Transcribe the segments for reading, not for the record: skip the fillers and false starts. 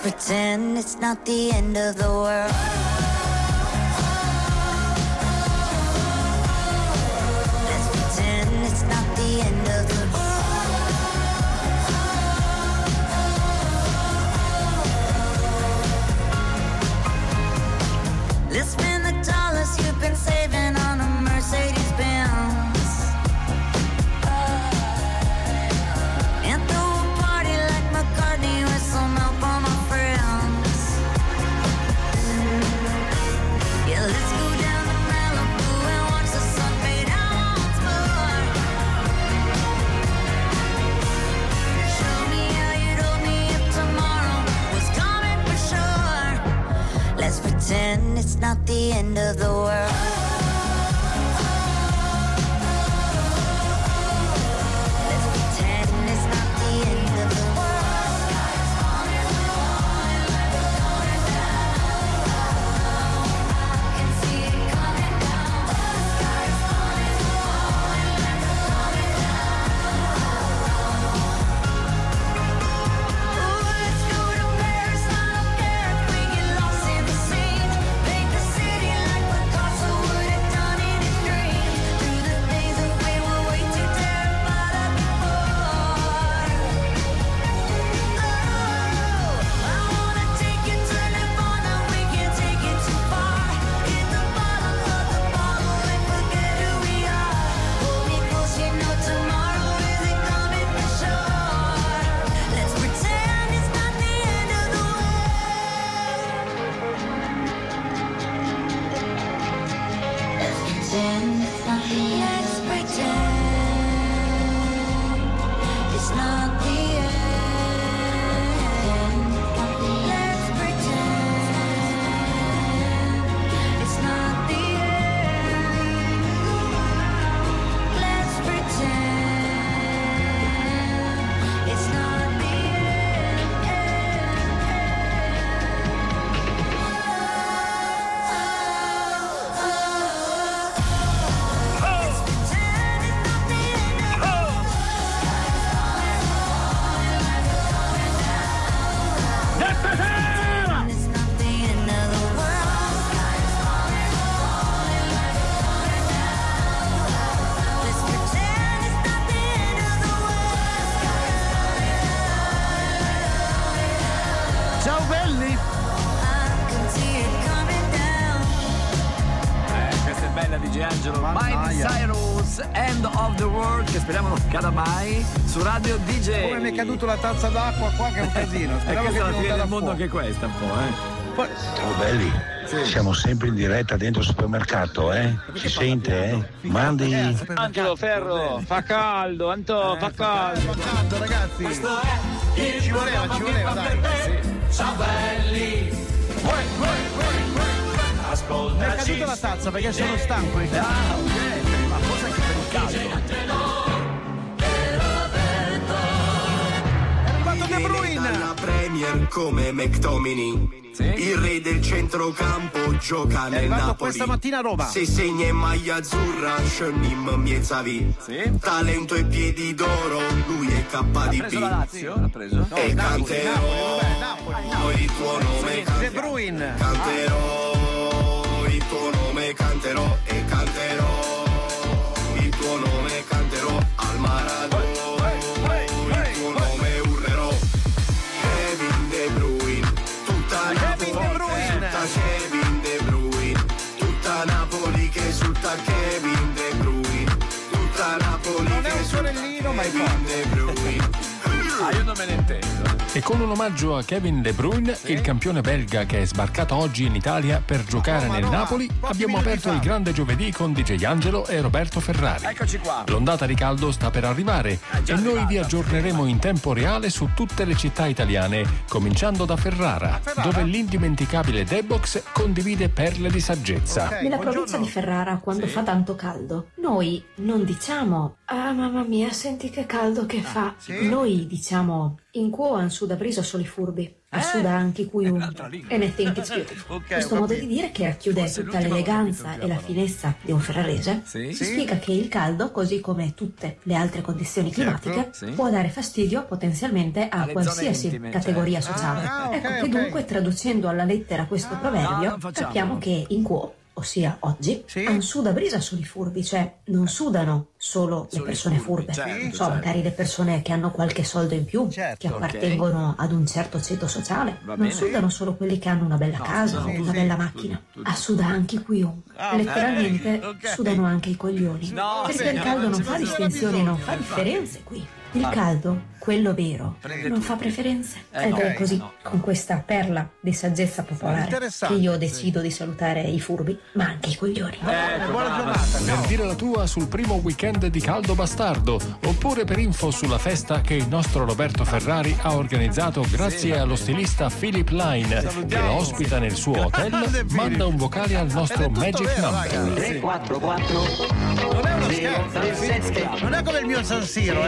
pretend it's not the end of the world. Let's pretend it's not the end of the world. Let's spend the dollars you've been saving on a Mercedes-Benz. And throw a party like McCartney with some help on my friends. Yeah, let's go down to Malibu and watch the sun fade out once more. Show me how you'd hold me if tomorrow was coming for sure. Let's pretend it's not the end of the world. Let's pretend it's not the end of the world. Can see it coming down. The sky's falling, falling, coming down. Ooh, let's go to Paris, I don't care if we get lost in the scenes. Paint the city like Picasso would have done in his dreams. Through the things that we were way too terrified of before. Oh, I wanna take you to Nirvana, we can't take it too far. Hit the bottom of the bottle and forget who we are. Hold me close, you know tomorrow isn't coming for sure. Let's pretend it's not the end of the world. Let's pretend it's not the end. Let's pretend it's not the end. Let's pretend it's not the end. Let's pretend it's not the It's not the end of the world. Let's pretend it's not the end of the world. Ciao belli! I can see it coming down. Questa è bella di D'Angelo. Miley Mammaia. Cyrus, End of the World, che speriamo non cada mai, su Radio DJ. Come mi è caduto la tazza d'acqua qua che è un casino. E Speriamo questa è la non fine vada del mondo fuori. anche questa un po', Poi- Ciao belli, siamo sempre in diretta dentro il supermercato, Si sente, Mandi. Angelo Ferro, fa caldo, Anto, fa caldo. Fa caldo, ragazzi. Ci voleva, dai. Ciao belli, Mi è caduta la tazza perché sono stanco. Ah, ok, ma forse anche per il caldo. È arrivato De Bruyne. La Premier come McTominay. Il re del centrocampo gioca È nel arrivato Napoli. questa mattina a Roma. Se segna in maglia azzurra, scenim Miezavi. Talento e piedi d'oro, lui è Ha preso la KDB. Lazio? L'ha preso? E canterò il tuo nome, De Bruyne. canterò il tuo nome, canterò e canterò il tuo nome, canterò al Maradona. Il tuo nome urlerò. Kevin De Bruyne, tutta Napoli, De Bruyne. esulta Kevin De Bruyne, tutta Napoli che esulta Kevin De Bruyne, tutta Napoli Non è che un esulta sorellino, ma è Kevin forte. De Bruyne. Ah, io non me ne intendo. E con un omaggio a Kevin De Bruyne, il campione belga che è sbarcato oggi in Italia per giocare Roma, nel Roma, Napoli, pochi abbiamo minuti aperto fa. il grande giovedì con DJ Angelo e Roberto Ferrari. Eccoci qua. L'ondata di caldo sta per arrivare già e noi arrivata. vi aggiorneremo in tempo reale su tutte le città italiane, cominciando da Ferrara, dove l'indimenticabile Debox condivide perle di saggezza. Ok, Nella buongiorno. provincia di Ferrara, quando fa tanto caldo, noi non diciamo "Ah, mamma mia, senti che caldo che fa". sì? Noi diciamo "In quo han su da briso soli furbi". Assuda anche chiunque. And I think it's beautiful. Questo modo di dire, che racchiude tutta l'eleganza e la finezza di un ferrarese, spiega che il caldo, così come tutte le altre condizioni climatiche, può dare fastidio potenzialmente a qualsiasi categoria sociale. Ecco che dunque, traducendo alla lettera questo proverbio, capiamo che in quo, ossia oggi, non suda brisa solo i furbi, cioè non sudano solo le persone furbe, magari le persone che hanno qualche soldo in più, che appartengono ad un certo ceto sociale, non sudano solo quelli che hanno una bella casa o una bella macchina, suda anche chiunque. Letteralmente sudano anche i coglioni, perché il caldo non fa distinzioni, non fa differenze qui. Il caldo, quello vero, non fa preferenze. Ed è così, con questa perla di saggezza popolare, che io decido di salutare i furbi, ma anche i coglioni. Buona giornata. Per dire la tua sul primo weekend di Caldo Bastardo, oppure per info sulla festa che il nostro Roberto Ferrari ha organizzato grazie allo stilista Philip Line, che lo ospita nel suo hotel, manda un vocale al nostro Magic Number. 344 non è uno scherzo, non è come il mio San Siro,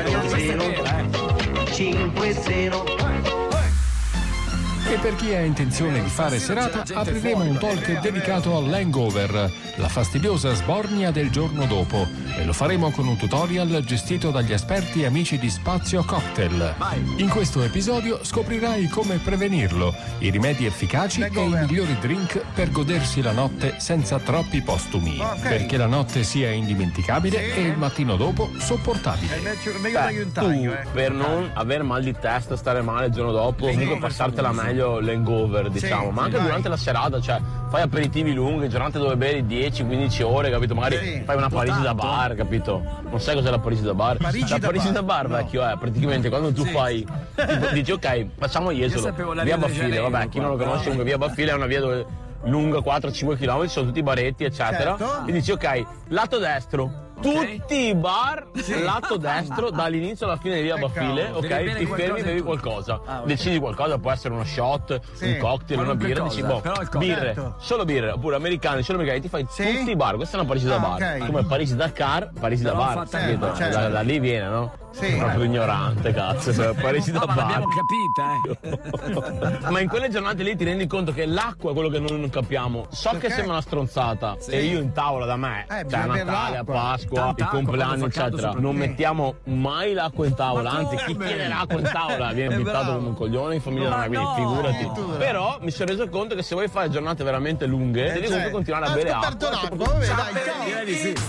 5-0. E per chi ha intenzione di fare serata, apriremo un talk dedicato all'hangover, la fastidiosa sbornia del giorno dopo, e lo faremo con un tutorial gestito dagli esperti amici di Spazio Cocktail. In questo episodio scoprirai come prevenirlo, i rimedi efficaci e i migliori drink per godersi la notte senza troppi postumi, perché la notte sia indimenticabile e il mattino dopo sopportabile. Per non avere mal di testa, stare male il giorno dopo, comunque passartela meglio l'hangover, diciamo, ma anche durante la serata, cioè fai aperitivi lunghi, giornate dove bevi 10-15 ore, capito? Magari fai una Parisi da bar, capito? Non sai cos'è la Parisi da bar? La Parisi da bar, vecchio, è praticamente quando tu fai, tipo, dici ok, facciamo Jesolo, via Baffile, vabbè, chi non lo conosce, comunque via Baffile è una via dove lunga 4-5 km, ci sono tutti i baretti, eccetera, e dici ok, lato destro, tutti i bar, lato destro, dall'inizio alla fine di via Baffile, ok? Ti fermi e bevi qualcosa. Decidi qualcosa, può essere uno shot, un cocktail, una birra, dici boh, birre, solo birre, oppure americani, solo americani, ti fai tutti i bar, questa è una Parisi da bar. Come Parisi Dakar, Parisi da bar, capito? Da lì viene, no? Sei proprio ignorante, cazzo, Parisi da bar. L'abbiamo capita, Ma in quelle giornate lì ti rendi conto che l'acqua è quello che noi non capiamo. So che sembra una stronzata, e io in tavola da me, cioè Natale, a Pasqua, il compleanno, eccetera, non mettiamo mai l'acqua in tavola, anzi chi tiene l'acqua in tavola viene pittato come un coglione in famiglia da me, quindi figurati. Però mi sono reso conto che se vuoi fare giornate veramente lunghe devi comunque continuare a bere acqua. Direi di sì.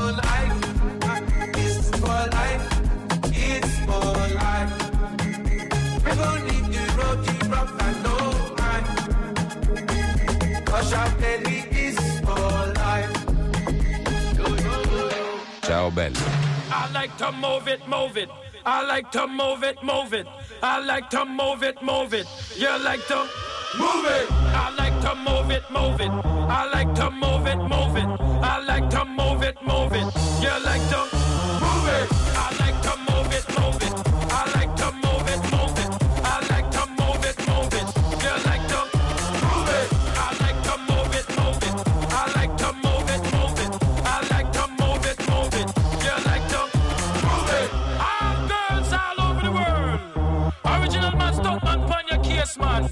Ciao bello. I like to move it, move it. I like to move it, move it. I like to move it, move it. You like to move it. I like to move it, move it. I like to move it, move it. I like to move it, move it. You like to move it. I like to move it, move it. I like to move it, move it. I like to move it, move it. You like to move it. I like to move it, move it. I like to move it, move it. I like to move it, move it. You like to move it. All girls all over the world. Original man, stop man, pon your case, man.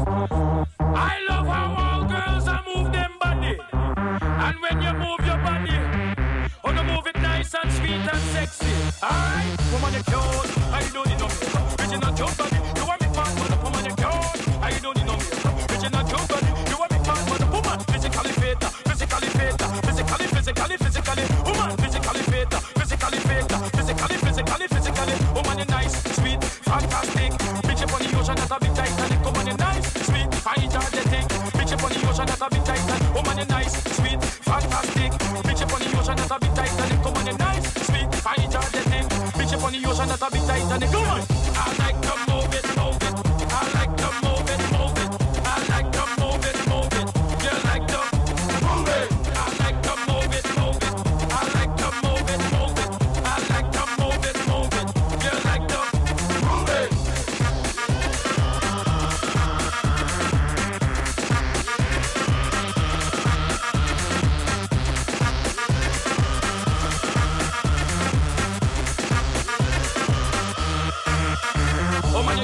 I love how all girls are move them body. And when you move your body, oh, you move it nice and sweet and sexy. Alright, woman, you cute. I don't need no makeup. Original cute body. You want me fast, but woman, you cute. I don't need no makeup. Original cute body. You want me fast, but woman, physically fit, physically fit, physically. Woman, physically fit, physically fit, physically. Woman, you nice, sweet, fantastic. Bitch up on the ocean, that's a big Titanic. Woman, you nice, sweet, fine, energetic. Bitch up on the ocean, that's a big Titanic. Woman, you nice, sweet, fantastic. Bitch up on the ocean, that's a big Titanic. Woman, you nice, sweet, fine, energetic. Bitch up on the ocean, that's a big Titanic. Woman, I like to move it, move it. I like to move it, move it. I like to move it, move it. You like to move it. I like to move it, move it. I like to move it, move it. I like to move it, move it. You like to move it. Oh my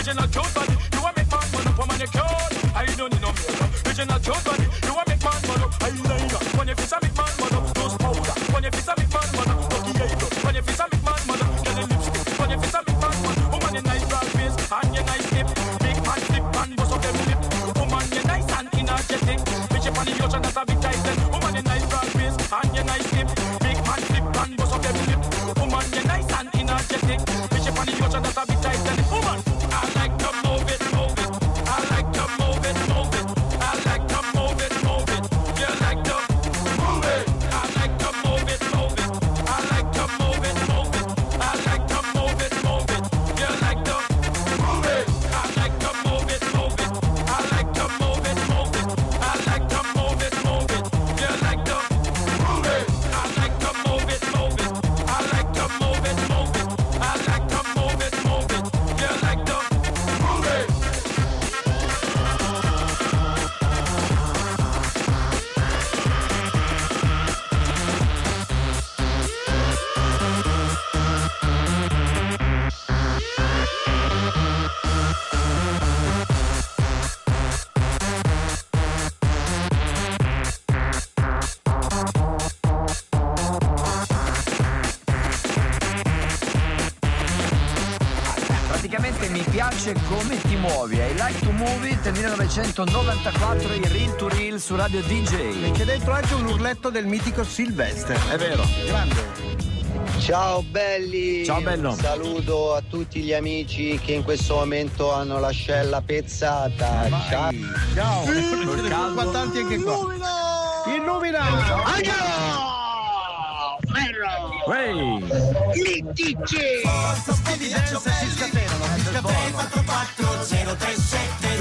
Original cute body, you a make man burn up, woman you cute. I don't need no makeup. Original cute body, you a make man burn up. Eyeliner, when your face a make man burn up. Nose powder, when your face a make man burn up. Lucky eyebrow, when your face a make man burn up. Get a lipstick, when your face a make man burn up. Woman you nice broad face and you nice hip. Big man flip and bust up them lip. Woman you nice and energetic. Bitch up on the ocean that's a big Titan. Woman you nice broad face and you nice hip. Big man flip and bust up them lip. Woman you nice and energetic. Bitch up on the ocean that's a big Titan. Woman, I like to move it, move it. I like to move it, move it. I like to move it, move it. You like to move it. I like to move it, move it. I like to move it, move it. I like to move it, move it. You like to move it. I like to move it, move it. I like to move it, move it. I like to move it, move it. You like to move it. I like to move it, move it. I like to move it, move it. I like to move it, move it. You like to move it. Praticamente mi piace come ti muovi. I Like to Move It, 1994, il Reel to Reel su Radio DJ. E c'è dentro anche un urletto del mitico Sylvester. È vero. Grande. Ciao belli, Ciao, bello. Un saluto a tutti gli amici che in questo momento hanno l'ascella pezzata. Ciao. Ciao. Sono importanti anche qua. Illumina. Ehi! Litici. Di dance si scatenano. 440 037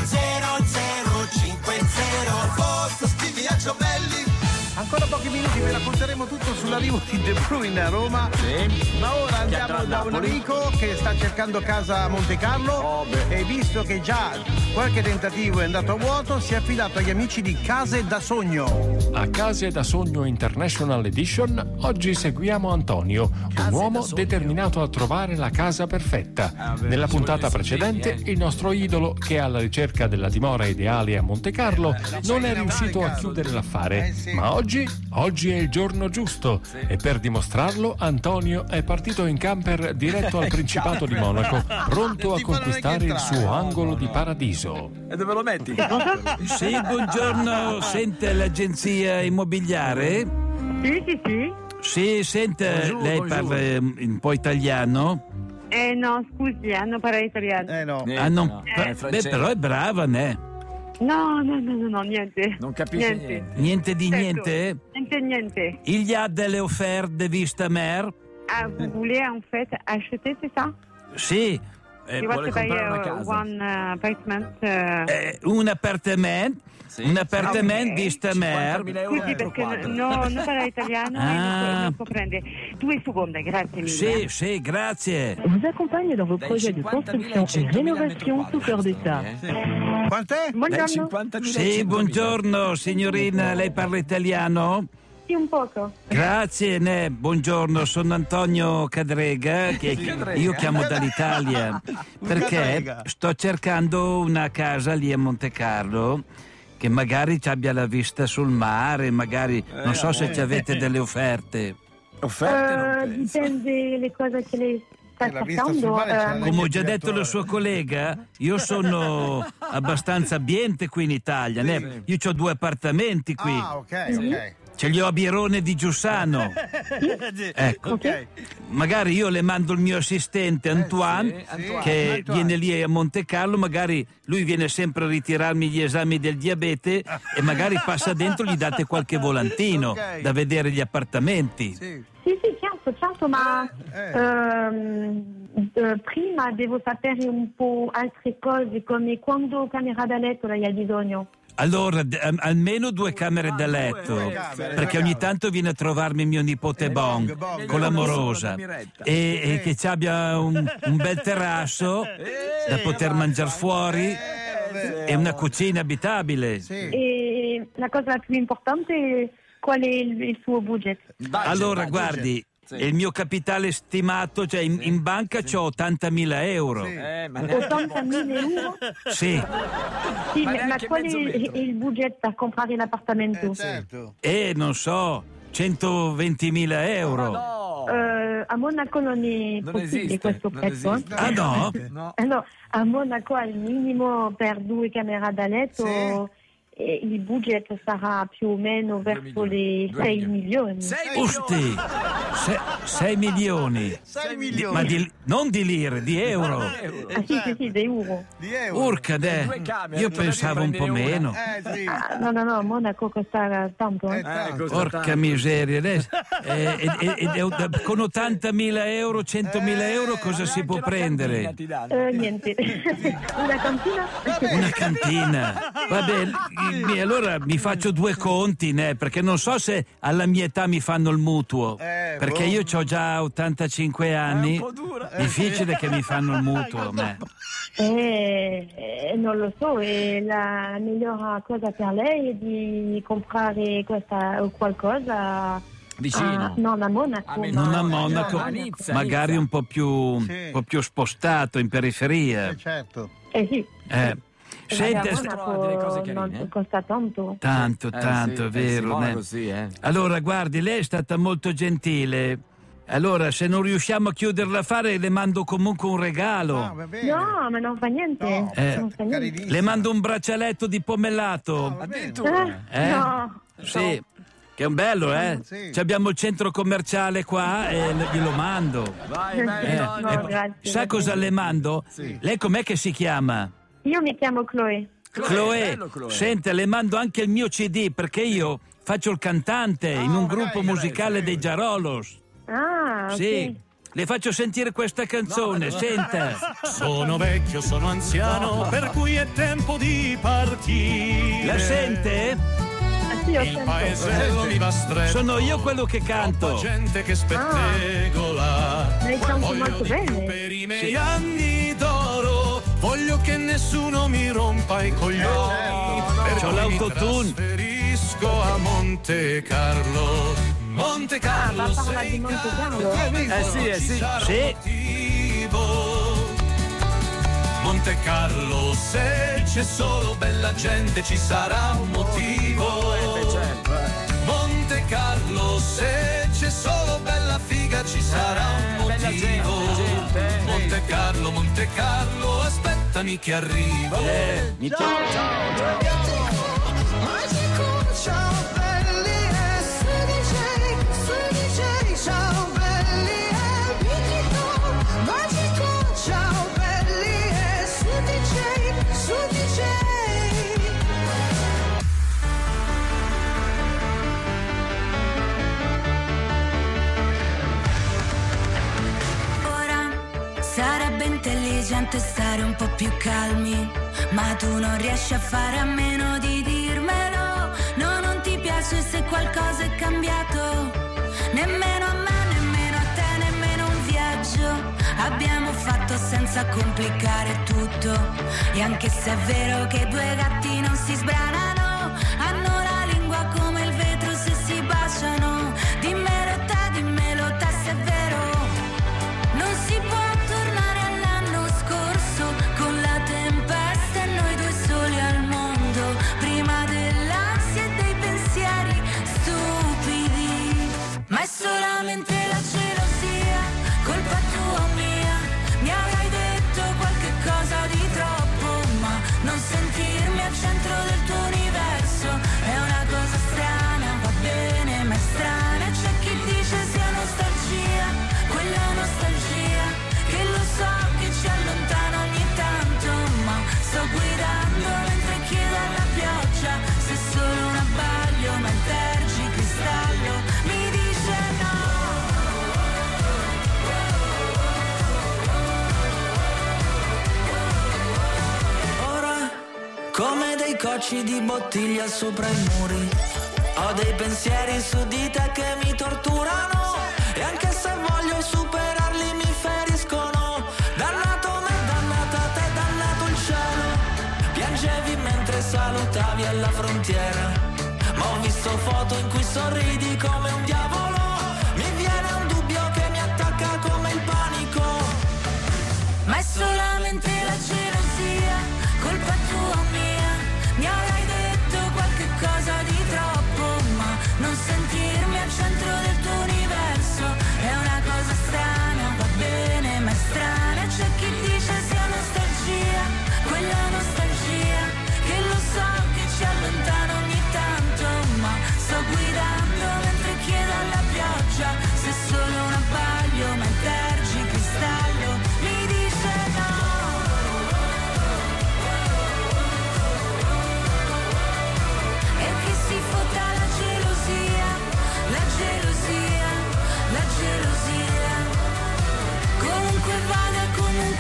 0050. Viaggio belli. Ancora pochi minuti vi racconteremo tutto sull'arrivo di De Bruyne a Roma. Sì. Ma ora andiamo da un amico che sta cercando casa a Monte Carlo e visto che già qualche tentativo è andato a vuoto, si è affidato agli amici di Case da Sogno. A Case da Sogno International Edition oggi seguiamo Antonio, un uomo determinato a trovare la casa perfetta. Nella puntata precedente il nostro idolo, che è alla ricerca della dimora ideale a Monte Carlo, non è riuscito a chiudere l'affare, ma oggi è il giorno giusto e per dimostrarlo Antonio è partito in camper diretto al Principato di Monaco, pronto a conquistare il suo angolo di paradiso. E dove lo metti? Sì, buongiorno, sente l'agenzia immobiliare? Sì. Sì, sente, lei parla un po' italiano? No, scusi, non parla italiano. No. Beh, però è brava, né? No, niente. Non capisce niente. Niente di niente? Niente. Il y a delle offerte vista mer? Ah, vous voulez en fait acheter, c'est ça? Sì. You want to buy one apartment? Un appartamento? Sì. Un appartamento vista mer? Scusi, perché non parla italiano e non può prendere. 2 secondi, grazie mille. Sì, grazie. Vous accompagne dans vos projets de construction et rénovation sous cœur d'État. Quant'è? Buongiorno. Sì, buongiorno signorina, lei parla italiano? Sì, un poco. Grazie, buongiorno, sono Antonio Cadrega, che io chiamo dall'Italia, perché sto cercando una casa lì a Monte Carlo che magari ci abbia la vista sul mare, magari, non so se ci avete delle offerte. Dipende le cose che lei sta cercando. Come ho già detto alla sua collega, io sono abbastanza ambiente qui in Italia, io ho 2 appartamenti qui. Ok. Ce li ho a Bierone di Giussano. Ecco. Ok. Magari io le mando il mio assistente Antoine, che viene lì a Monte Carlo, magari lui viene sempre a ritirarmi gli esami del diabete e magari passa dentro e gli date qualche volantino da vedere gli appartamenti. Sì, certo, ma prima devo sapere un po' altre cose, come quando camera da letto lei ha bisogno. Allora, almeno 2 camere da letto, perché ogni tanto viene a trovarmi mio nipote Bon con l'amorosa e che ci abbia un bel terrazzo da poter mangiare fuori e una cucina abitabile. E la cosa più importante, qual è il suo budget? Allora, guardi, e il mio capitale stimato, cioè in banca c'ho 80.000 euro. Ma 80.000 euro? Sì. Sì, ma qual è il budget per comprare l'appartamento? Certo. Non so, 120.000 euro. A Monaco non è possibile questo prezzo. Ah no? No, a Monaco al minimo per 2 camere da letto il budget sarà più o meno verso le 6 milioni. 6 milioni? 6 milioni. Ma non di lire, di euro. Ah, sì, di euro. Urca, io pensavo un po' meno. No, Monaco costa tanto. Porca miseria. Con 80.000 euro, 100.000 euro cosa si può prendere? Niente. Una cantina? Una cantina. Vabbè, allora mi faccio 2 conti, perché non so se alla mia età mi fanno il mutuo. Perché io ho già 85 anni. Difficile che mi fanno il mutuo. Non lo so, la migliore cosa per lei è di comprare qualcosa vicino. Non a Monaco. Non a Monaco, magari un po' più spostato in periferia. Certo. Sì. Senti, Monaco non costa tanto. Tanto, è vero. Così, Allora, guardi, lei è stata molto gentile. Allora, se non riusciamo a chiuderla a fare, le mando comunque un regalo. No, ma non fa niente. Non fa niente. Le mando un braccialetto di pomellato. No. Sì. Che è un bello, Ci abbiamo il centro commerciale qua e glielo mando. Vai. Grazie. Sa cosa le mando? Lei com'è che si chiama? Io mi chiamo Chloe. Chloe. Senta, le mando anche il mio CD perché io faccio il cantante in un gruppo musicale dei Giarolos. Ah, sì. Le faccio sentire questa canzone, senta. Sono vecchio, sono anziano, per cui è tempo di partire. La sente? Il paesello mi va stretto. Sono io quello che canto. Troppa gente che spettegola. Lei canta Voglio molto di più bene. per i miei anni d'oro. Voglio che nessuno mi rompa i coglioni. C'ho l'autotune. Mi trasferisco a Monte Carlo. Monte Carlo, parla di Monte Carlo. Sì. Monte Carlo, se c'è solo bella gente ci sarà un motivo. Monte Carlo, se c'è solo bella figa ci sarà un motivo. Monte Carlo, aspettami che arrivo. Ciao belli, su DJ, ciao belli, magico, ciao belli, su DJ. Ora sarebbe intelligente stare un po' più calmi, ma tu non riesci a fare a meno di dirmelo. No, non ti piace se qualcosa è cambiato. Nemmeno a me, nemmeno a te, nemmeno un viaggio abbiamo fatto senza complicare tutto. E anche se è vero che 2 gatti non si sbranano, hanno la lingua come il vetro se si baciano. Dimmelo te se è vero. Non si può tornare all'anno scorso con la tempesta e noi 2 soli al mondo, prima dell'ansia e dei pensieri stupidi. Ma è solamente la gelosia, colpa tua o mia. Mi avrai detto qualche cosa di troppo, ma non sentirmi al centro del tuo universo è una cosa strana, va bene ma è strana. E c'è chi dice sia nostalgia, quella nostalgia che lo so che ci allontana ogni tanto, ma sto guidando mentre chiedo alla pioggia se è solo un abbaglio, ma il tergicristallo mi dice no. Ora, come dei cocci di bottiglia sopra i muri, ho dei pensieri su di te che mi torturano. E anche se voglio superarli mi feriscono. Dannato me, dannata te, dannato il cielo. Piangevi mentre salutavi alla frontiera, ma ho visto foto in cui sorridi come un diavolo. Mi viene un dubbio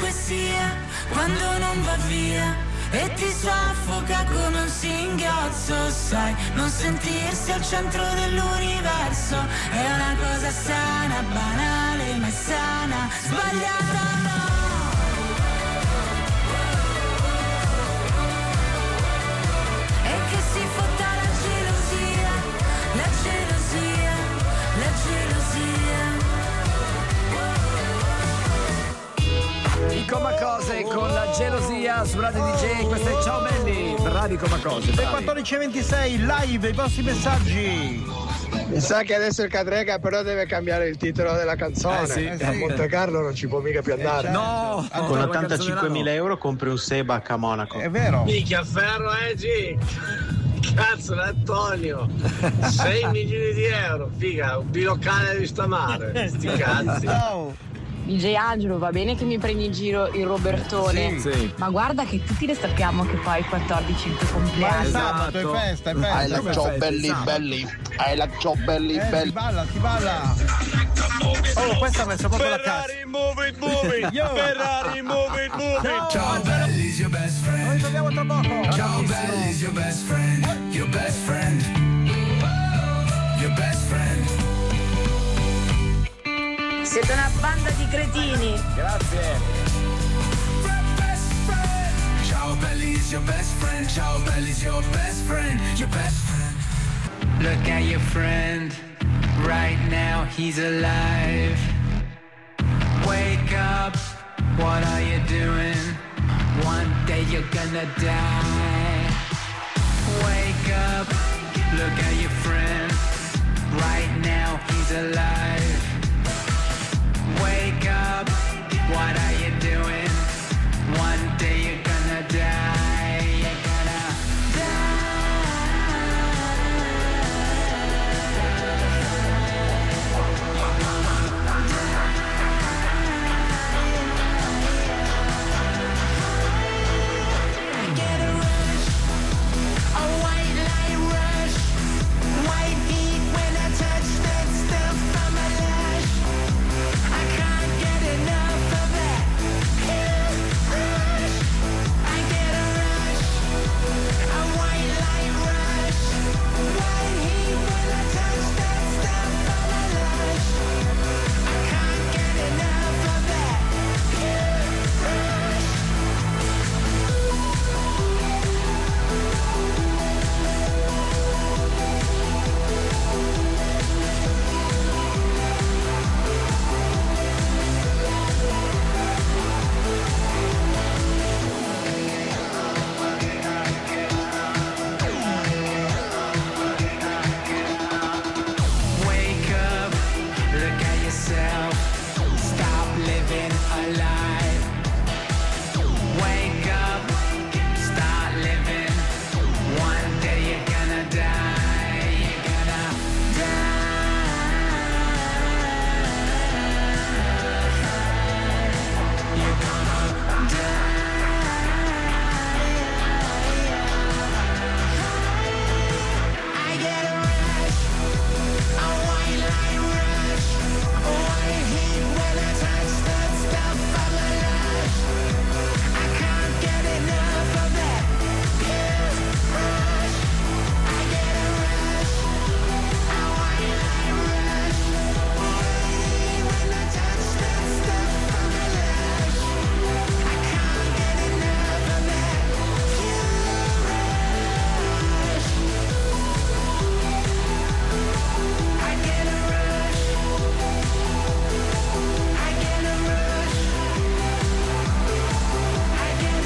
Dovunque sia, quando non va via e ti soffoca come un singhiozzo, sai, non sentirsi al centro dell'universo è una cosa sana, banale, ma è sana, sbagliata no. E che si fotta la gelosia, la gelosia, la gelosia. I Comacose con la gelosia su Radio DJ, questo è Ciao Belli, bravi Comacose. Le 14.26 live, i vostri messaggi. Mi sa che adesso il Cadrega però deve cambiare il titolo della canzone. A Monte Carlo non ci può mica più andare. No! Con 85.000 euro compri un Sebac a Monaco. È vero. Minchia ferro, G. Cazzo, Antonio. 6 milioni di euro, figa, un bilocale di stamare. Sti cazzi. DJ Angelo, va bene che mi prendi in giro il Robertone, sì. ma guarda che tutti le sappiamo che poi il 14 è il tuo compleanno. Ma è sabato, è festa, è festa. I like ciao belli belli. I like ciao belli belli. Si balla. Oh, questa ha messo proprio la cazzo. Ferrari, move it, move it. Ferrari, move it, move it. Ciao Belli's your best friend. Noi torniamo tra poco. Ciao Belli's your best friend. Your best friend. Your best friend. Siete una banda di cretini. Grazie. Ciao Belli's your best friend. Ciao Belli's your best friend. Your best friend. Look at your friend. Right now he's alive. Wake up. What are you doing? One day you're gonna die. Wake up. Look at your friend. Right now he's alive. Wake up, what are you doing? One day you're gonna die, you're gonna I get a rush, a white light rush, white heat when I touch that stuff on my lash. I can't get enough of that rush. I get a rush, a white light rush, white heat when I touch that stuff on my lash. I can't get enough of that rush. wake up, look at yourself, stop living alive. Wake up, start living. One day you're gonna die, you're gonna die. You're gonna I get a rush, a white light rush, a white heat when I touch that stuff on my lash. I can't get enough of that rush. I get a rush, a white light rush, white heat when I touch that stuff on my lash. I can't get enough of that rush. I get a rush. I get a rush. I get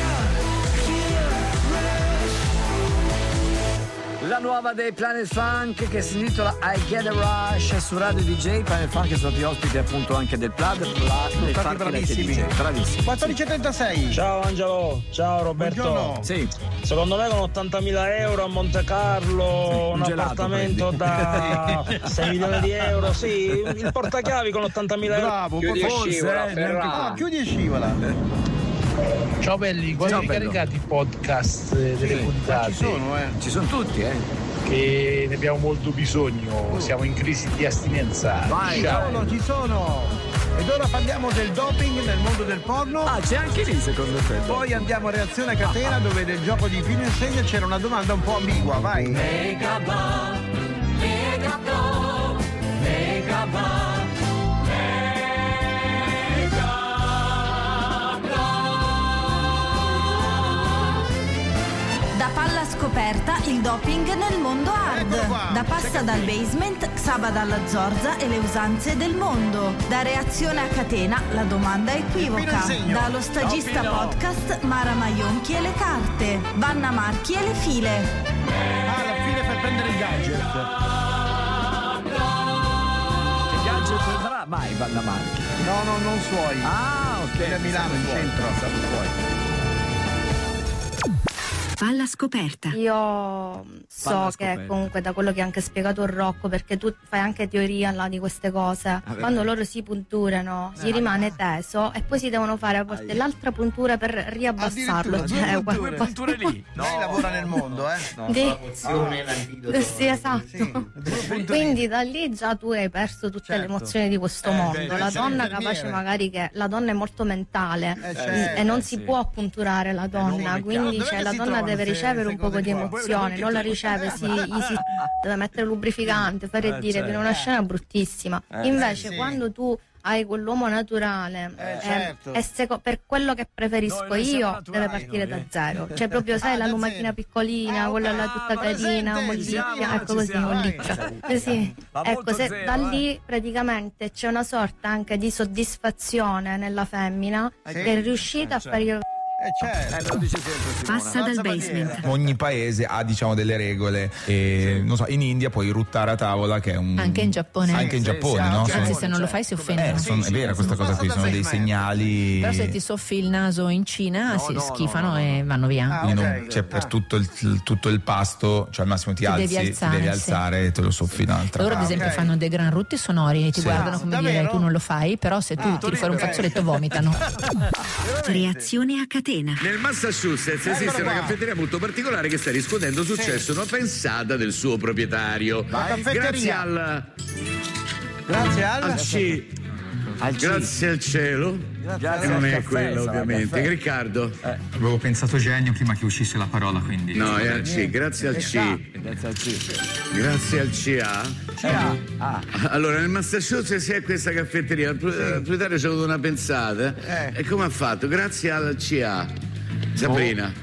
a rush. La nuova dei Planet Funk che si intitola I Get a Rush su Radio DJ. Planet Funk che sono stati ospiti appunto anche del Plaid. Sono stati bravissimi. Bravissimi. 14.36. Ciao Angelo, ciao Roberto. Buongiorno. Sì. Secondo me con 80.000 euro a Monte Carlo, un gelato appartamento prendi. da 6 milioni di euro, sì, il portachiavi con 80.000 euro. Bravo, Chiudi e forse, scivola, no, chiudi e scivola. Ciao belli, quando Ciao, bello. caricate i podcast delle puntate? Ci sono, Ci sono tutti, Che ne abbiamo molto bisogno, siamo in crisi di astinenza. Vai, Ciao. Ci sono. Ed ora parliamo del doping nel mondo del porno. Ah, c'è anche lì secondo te? Poi andiamo a reazione a catena dove nel gioco di fino in segno c'era una domanda un po' ambigua, vai. Megaball, Megaball, Megaball. Da palla scoperta il doping nel mondo hard. Da passa dal basement, Xaba dalla Zorza e le usanze del mondo. Da reazione a catena la domanda equivoca. Dallo stagista podcast Mara Maionchi e le carte. Vanna Marchi e le file. Ah, la file per prendere il gadget. Che gadget prenderà mai Vanna Marchi? No, non suoi. Ah, ok. È a Milano in centro. Palla scoperta. Io so che comunque da quello che ha anche spiegato Rocco, perché tu fai anche teoria là di queste cose, quando loro si punturano gli rimane teso e poi si devono fare a volte l'altra puntura per riabbassarlo. Cioè, punture lì. No. Lei lavora nel mondo, Sì, esatto. Quindi da lì già tu hai perso tutte le emozioni di questo mondo. La donna capace magari che la donna è molto mentale e non si può punturare la donna, quindi la donna deve ricevere un poco di emozione, non la riceve, deve mettere lubrificante, fare dire, viene una scena bruttissima. Invece quando tu hai quell'uomo naturale per quello che preferisco io deve partire da zero, cioè proprio sai la lumatina piccolina, quella là tutta carina, mollicchia, ecco così, molliccia, sì. Ecco, se da lì praticamente c'è una sorta anche di soddisfazione nella femmina che è riuscita a fare lo dice sempre Simona. Passa dal basement. Ogni paese ha delle regole e non so, in India puoi ruttare a tavola, che è un anche in Giappone. Anche in Giappone, no? Anzi, se non lo fai si offendono. È vera questa cosa qui, sono dei segnali. Però se ti soffi il naso in Cina si schifano e vanno via. Cioè per tutto il pasto, cioè al massimo ti devi alzare e te lo soffi un'altra. Loro ad esempio fanno dei gran rutti sonori e ti guardano come dire tu non lo fai, però se tu tiri fuori un fazzoletto vomitano. Reazione a catena. Nel Massachusetts esiste una caffetteria molto particolare che sta riscuotendo successo, una pensata del suo proprietario. Grazie al Grazie al cielo. Grazie non al è caffè, quello ovviamente. caffè. Riccardo? Avevo pensato genio prima che uscisse la parola, quindi. No, è al C, grazie al C. Grazie al CA. Allora, nel Massachusetts c'è questa caffetteria. Il proprietario ci ha avuto una pensata. E come ha fatto? Grazie al CA. Sabrina.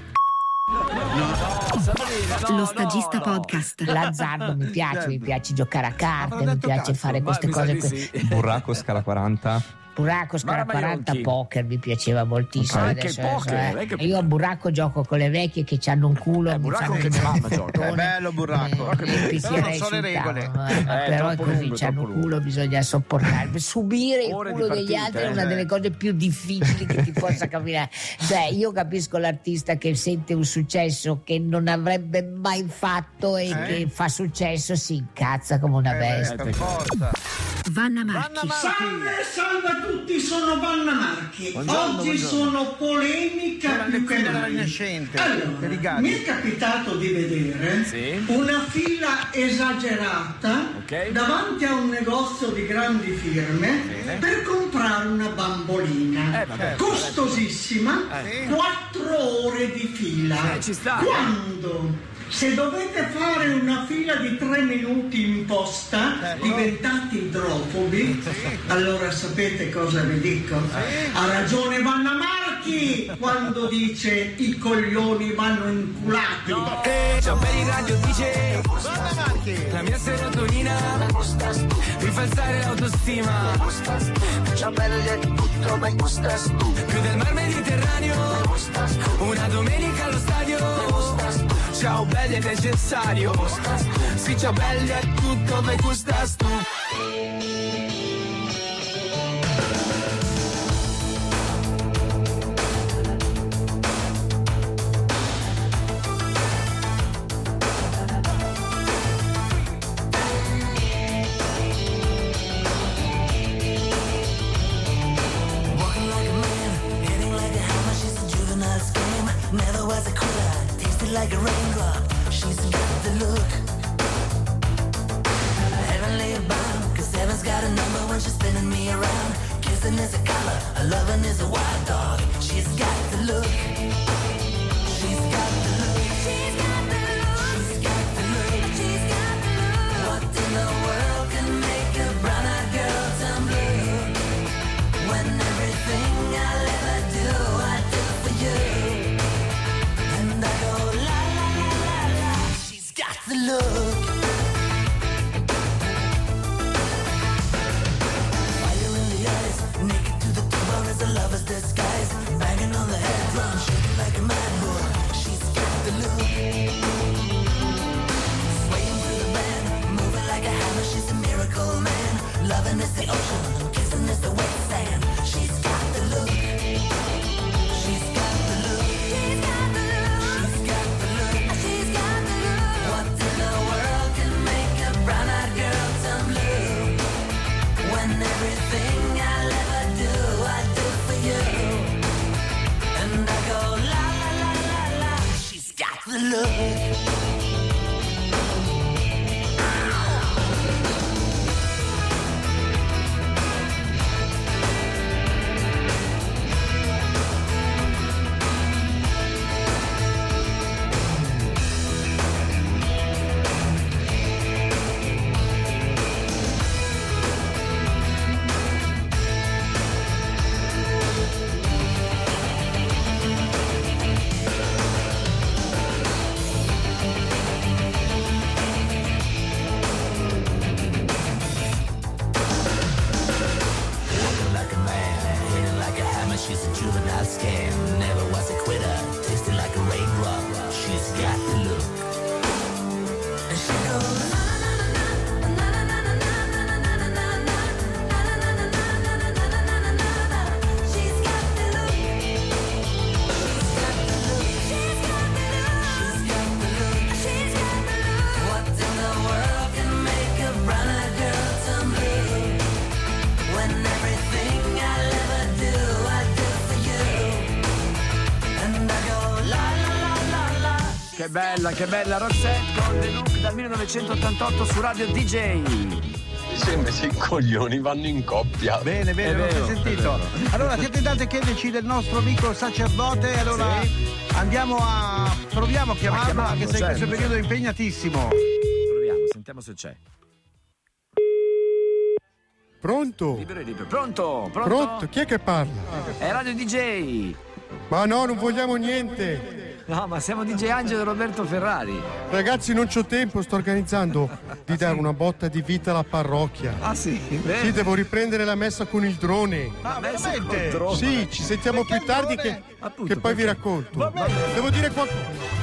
Lo stagista podcast. L'azzardo mi piace giocare a carte, mi piace fare queste cose qui. Burraco scala 40. Burraco scala 40, poker mi piaceva moltissimo. Anche adesso, poker, io a burraco gioco con le vecchie che hanno un culo. Burraco che mia mamma gioca. È bello burraco. Non so le regole. Però così c'hanno un culo, bisogna sopportare. Subire il culo degli altri è una delle cose più difficili che ti possa camminare. Cioè, io capisco l'artista che sente un successo che non avrebbe mai fatto e che fa successo, si incazza come una bestia. Vanna Marchi. Salve a tutti, sono Vanna Marchi. Oggi sono polemica più che mai. Allora, mi è capitato di vedere una fila esagerata davanti a un negozio di grandi firme per comprare una bambolina costosissima, 4 ore di fila. Quando? Se dovete fare una fila di 3 minuti in posta, diventate idrofobi, allora sapete cosa vi dico? Ha ragione Vanna Marchi quando dice i coglioni vanno inculati. Ciao belli radio DJ, la mia serotonina mi fa alzare l'autostima. Ciao belli tutto, mi gustas tu. Più del mar Mediterraneo, una domenica allo stadio. Ciao belli è necessario. Sì, ciao belli è tutto, me gustas tu. Walking like a man, hitting like a hammer. She's a juvenile scam. Never was a quitter. Tasted like a raindrop. She's got the look. Heavenly bound, 'cause heaven's got a number when she's spinning me around. kissing is a color, a loving is a wild dog. She's got the look. She's got the look. She's got the look. She's got the look. She's got the look. What in the world can make a brown-eyed girl turn blue? When everything I'll ever do, I do for you. And I go la la la la la. She's got the look. A lover's disguise, banging on the head drum, shaking like a mad bull. She's got the look. Swaying through the band, moving like a hammer. She's a miracle man. Loving is the ocean, kissing is the wet sand. She's got the look. She's got the look. She's got the look. She's got the look. She's got the look. What in the world can make a brown-eyed girl turn blue? When everything I'll ever do, I do for you. And I go la la la la la. She's got the look. She's a juvenile scam, never was a quitter, tasted like a raindrop. She's got the look. And she goes na na na na na na na na na na na na. She's got the look. She's got the look. She's got the look. She's got the look. She's got the look. What in the world can make a brown-eyed girl turn blue? When everything I'll ever do, I do for you. And I go la la la la la. Che bella Roxette con The Look dal 1988 su Radio DJ. Sembra che i coglioni vanno in coppia. Bene, l'ho sentito. Allora siete in tanti che decide il nostro amico sacerdote, allora proviamo a chiamarlo, anche se in questo periodo è impegnatissimo. Proviamo, sentiamo se c'è. Pronto? Libero. Pronto? Chi è che parla? È Radio DJ. Ma no, non vogliamo niente. No, ma siamo DJ Angelo e Roberto Ferrari. Ragazzi, non c'ho tempo, sto organizzando di dare una botta di vita alla parrocchia. Ah sì? Bene. Sì, devo riprendere la messa con il drone. Ah, messa con il drone? Sì, ci sentiamo più tardi che poi vi racconto. Devo dire qualcosa.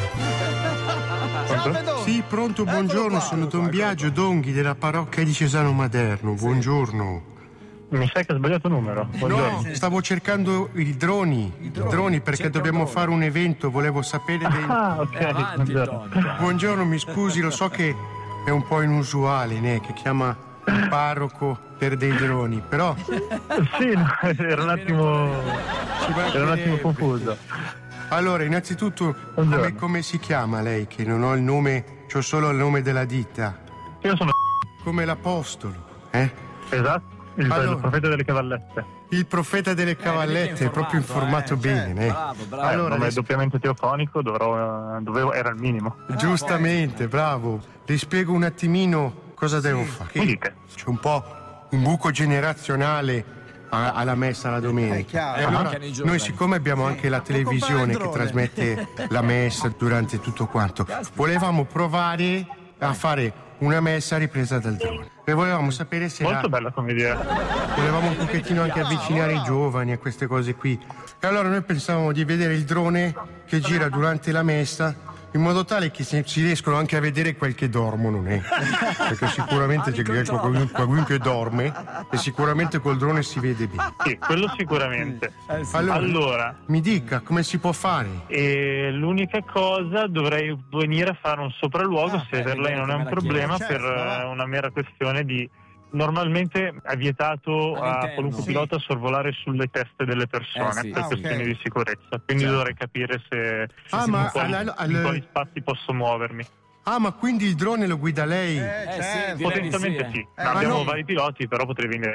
Sì, pronto, buongiorno, sono Don Biagio Donghi della parrocchia di Cesano Maderno, buongiorno. Mi sa che ha sbagliato numero. No, stavo cercando i droni perché dobbiamo fare un evento, volevo sapere dei... Ah, ok. Buongiorno, mi scusi, lo so che è un po' inusuale, che chiama il parroco per dei droni, però... Sì, no, era un attimo confuso. Allora, innanzitutto, come si chiama lei? Che non ho il nome, c'ho solo il nome della ditta. Io sono... Come l'apostolo, eh? Esatto. Il profeta delle cavallette. Il profeta delle cavallette, è proprio informato bene. Bravo. Allora, è doppiamente teofonico, era il minimo. Giustamente, bravo. Le spiego un attimino cosa devo fare. C'è un po' un buco generazionale alla messa la domenica. Allora, noi siccome abbiamo anche la televisione che trasmette la messa durante tutto quanto, volevamo provare a fare una messa ripresa dal drone e volevamo sapere se molto bella come idea. Volevamo un pochettino anche avvicinare i giovani a queste cose qui, e allora noi pensavamo di vedere il drone che gira durante la messa in modo tale che si riescono anche a vedere quel che dormono, perché sicuramente c'è qualcuno che dorme e sicuramente col drone si vede bene. Sì, quello sicuramente. Allora, mi dica come si può fare. E l'unica cosa, dovrei venire a fare un sopralluogo se per lei non è un problema, per una mera questione di... Normalmente è vietato a qualunque pilota sorvolare sulle teste delle persone per questioni di sicurezza, quindi dovrei capire se in quali spazi posso muovermi. Ah, ma quindi il drone lo guida lei? Potenzialmente sì. Abbiamo vari piloti, però potrei venire io.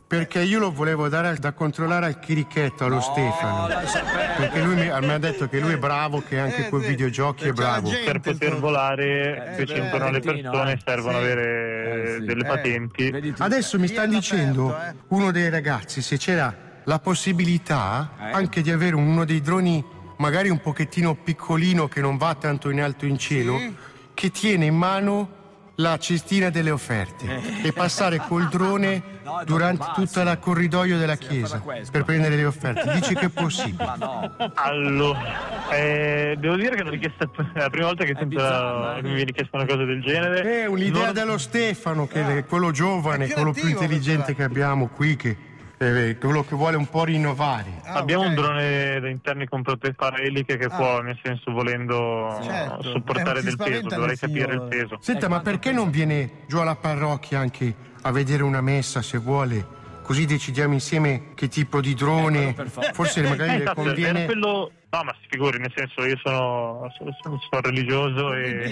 perché io lo volevo dare da controllare al chirichetto, allo Stefano, perché lui mi ha detto che lui è bravo, che anche con i videogiochi è bravo. Per poter volare, specie intorno alle persone, servono avere delle patenti. Adesso mi stanno dicendo uno dei ragazzi se c'era la possibilità anche di avere uno dei droni magari un pochettino piccolino, che non va tanto in alto in cielo, che tiene in mano la cestina delle offerte e passare col drone durante tutta la corridoio della chiesa per prendere le offerte. Dice che è possibile. Allora, devo dire che è la prima volta che mi viene richiesta una cosa del genere. È un'idea dello Stefano, che è quello giovane, quello più intelligente che abbiamo qui, che quello che vuole un po' rinnovare. Abbiamo un drone da interni con protette paraeliche che può, nel senso, volendo sopportare del peso, dovrei capire il peso. Senta, ma perché non viene giù alla parrocchia anche a vedere una messa, se vuole? Così decidiamo insieme che tipo di drone, forse magari le conviene. No, ma si figuri, nel senso, io sono religioso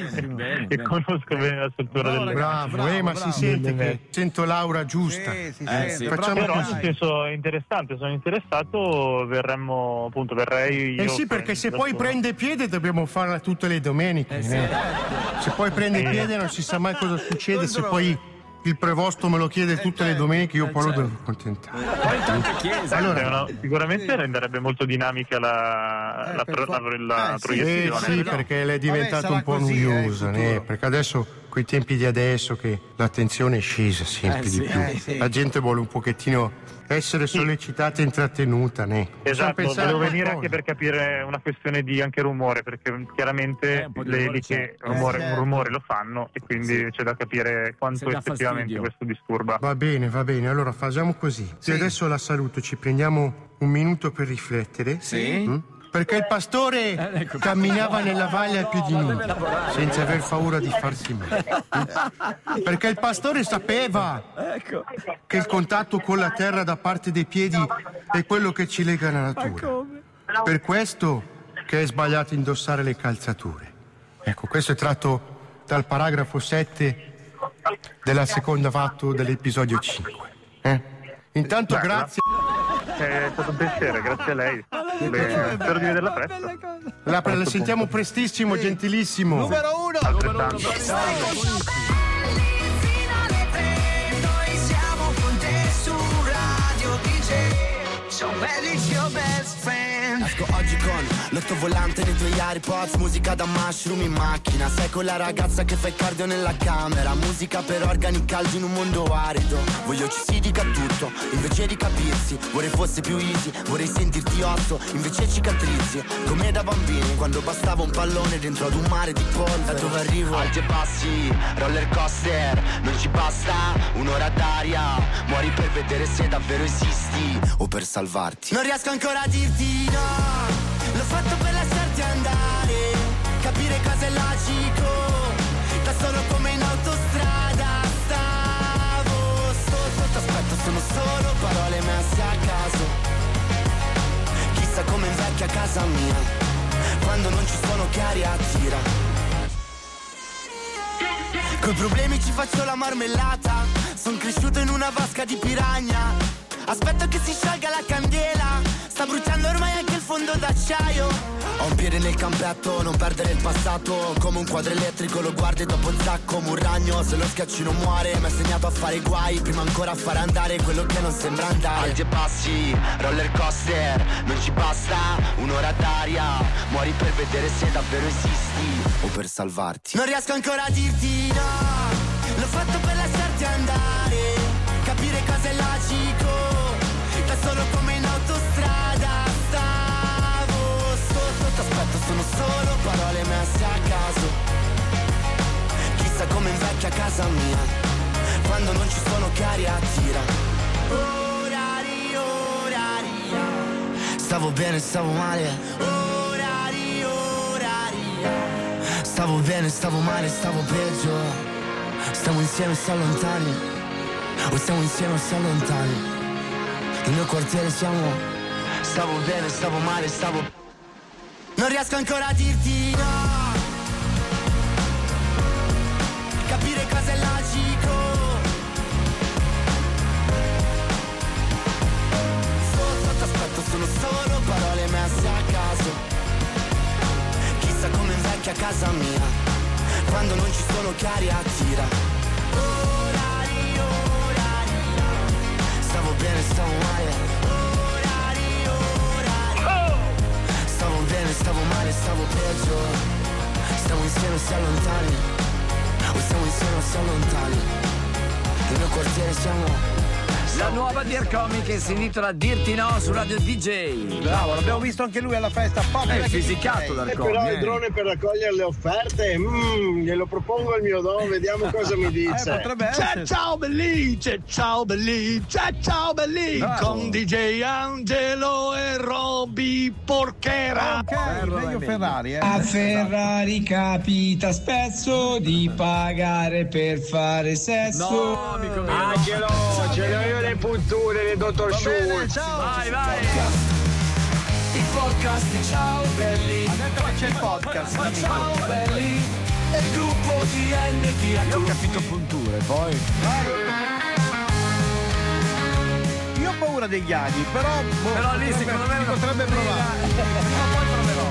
e conosco bene la struttura delle Bravo, ma si sente che sento l'aura giusta. Facciamo però, nel senso, è interessante, sono interessato, verrei io. Sì, perché se poi prende piede dobbiamo farla tutte le domeniche. Se poi prende piede non si sa mai cosa succede, se poi il prevosto me lo chiede tutte le domeniche, io poi lo devo accontentare. Poi tante chiese. Allora, sicuramente renderebbe molto dinamica la proiezione. Sì, perché l'è diventato un po' noiosa, perché adesso, coi tempi di adesso, che l'attenzione è scesa sempre di più. La gente vuole un pochettino essere sollecitata e intrattenuta, Esatto, volevo venire anche per capire una questione di anche rumore, perché chiaramente le eliche un rumore lo fanno, e quindi c'è da capire quanto effettivamente questo disturba. Va bene, allora facciamo così. Io adesso la saluto, ci prendiamo un minuto per riflettere. Perché il pastore camminava nella valle a piedi nudi, senza aver paura di farsi male. Perché il pastore sapeva che il contatto con la terra da parte dei piedi è quello che ci lega alla natura. Per questo che è sbagliato indossare le calzature. Ecco, questo è tratto dal paragrafo 7 della seconda fatto dell'episodio 5. Intanto grazie. È stato un piacere, grazie a lei. Spero di vederla presto. La sentiamo prestissimo, gentilissimo. Numero 1. Altrettanto. Noi siamo con te su Radio DJ. So belli, your best friend. Esco oggi con l'ottovolante nei tuoi AirPods, musica da mushroom in macchina. Sei con la ragazza che fa il cardio nella camera, musica per organi caldi in un mondo arido. Voglio ci si dica tutto, invece di capirsi. Vorrei fosse più easy, vorrei sentirti osso, invece cicatrizi. Come da bambini, quando bastava un pallone dentro ad un mare di polvere. Da dove arrivo? Alti e bassi, roller coaster. Non ci basta un'ora d'aria, muori per vedere se davvero esisti o per salvarti. Non riesco ancora a dirti no, l'ho fatto per lasciarti andare, capire cosa è logico, da solo come in autostrada. Stavo sotto, t'aspetto, sono solo parole messe a caso. Chissà come invecchia casa mia, quando non ci sono chiari a tira. Coi problemi ci faccio la marmellata, son cresciuto in una vasca di piragna. Aspetto che si sciolga la candela, sta bruciando ormai anche il fondo d'acciaio. Ho un piede nel campetto, non perdere il passato. Come un quadro elettrico lo guardi e dopo zac come un ragno. Se lo schiacci non muore, mi ha insegnato a fare guai, prima ancora a fare andare quello che non sembra andare. Alti e bassi, roller coaster, non ci basta un'ora d'aria, muori per vedere se davvero esisti o per salvarti. Non riesco ancora a dirti no, l'ho fatto per lasciarti andare, capire cosa è logico, da solo come in autostrada. Stavo sotto, t'aspetto, sono solo parole messe a caso. Chissà come invecchia casa mia, quando non ci sono chiari a tira. Orari, oraria, stavo bene, stavo male. Orari, oraria, stavo bene, stavo male, stavo peggio. Stiamo insieme, stiamo lontani, o stiamo insieme o stiamo lontani. Il mio quartiere siamo, stavo bene, stavo male, stavo. Non riesco ancora a dirti no, capire cosa è logico, anche a casa mia, quando non ci sono chiari a tira. Orari, orari, stavo bene, stavo male. Orari, orari, stavo bene, stavo male, stavo peggio. Stiamo insieme, si allontani, o stiamo insieme o si allontani. Nel mio quartiere siamo. La nuova Dear Comic che si intitola Dirti No su Radio DJ. Bravo, l'abbiamo visto anche lui alla festa. È fisicato dal Comic. Però il drone per raccogliere le offerte, glielo propongo al mio don, vediamo cosa mi dice. Ciao belli, ciao belli, ciao belli, con DJ Angelo e Robby Porchera. Ok, meglio Ferrari, A Ferrari capita spesso di pagare per fare sesso. No, amico mio. Angelo, ce le ho io le punture del dottor Schultz. Vai, vai. Il podcast di Ciao Belli. Adesso c'è il podcast. Ciao Belli. E il gruppo TNT. Io ho capito punture, poi. Io ho paura degli aghi, però lì secondo me potrebbe provare. Poi proverò.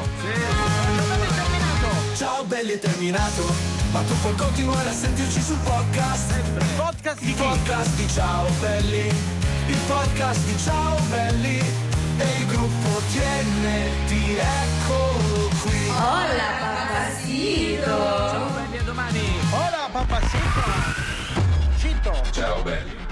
Ciao Belli è terminato, ma tu puoi continuare a sentirci sul podcast. Il podcast di Ciao Belli. Il podcast di Ciao Belli. E il gruppo TNT, eccolo qui. Hola papacito. Ciao Belli, a domani. Hola papacito. Cito. Ciao belli.